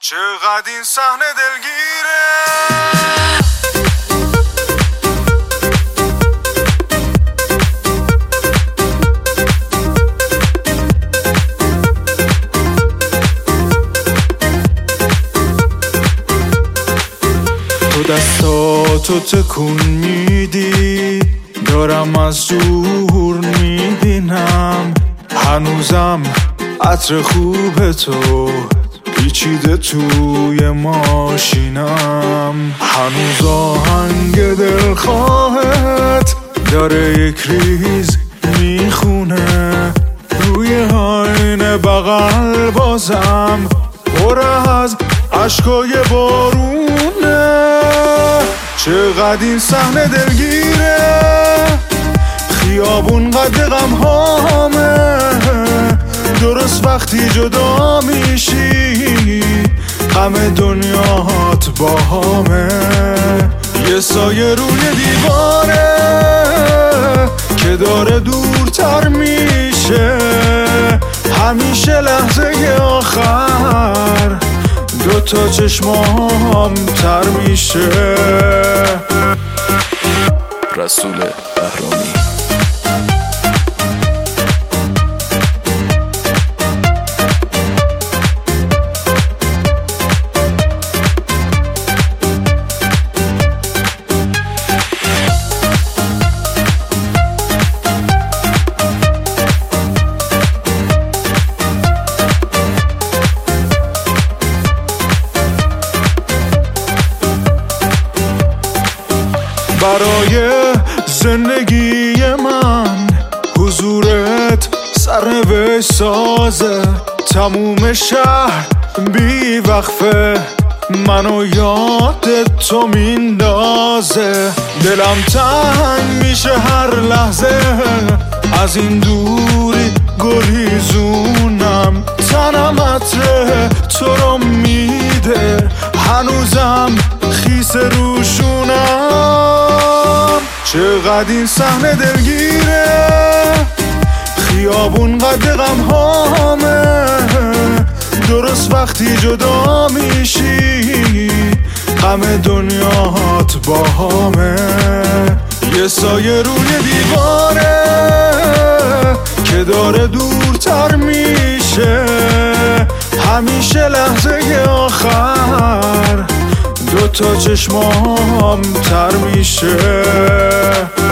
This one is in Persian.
چقدر این صحنه دلگیره. تو دستاتو تکون میدی، دارم از دور میبینم، هنوزم عطر خوب تو پیچیده توی ماشینم، هنوز آهنگ دلخواهت داره یک ریز میخونه روی آینه بغل، بازم پر از عشقای بارونه. چقدر این صحنه دلگیره، خیابون قد غمهامه، درست وقتی جدا میشی غم دنیات باهامه. یه سایه روی دیواره که داره دورتر میشه، همیشه لحظه آخر دوتا چشمام تر میشه. رسول بهرامی. برای زندگی من حضورت سرنوشت سازه، تموم شهر بی وقفه منو یاد تو میندازه، دلم تنگ میشه هر لحظه از این دوری گریزونم، تنم عطر تو رو میده هنوزم خیس روشونم. چقدر این صحنه دلگیره، خیابون قد غمهامه، درست وقتی جدا میشی غم دنیات باهامه. یه سایه روی دیواره که داره دورتر میشه، همیشه لحظه آخر دوتا چشمام تر میشه.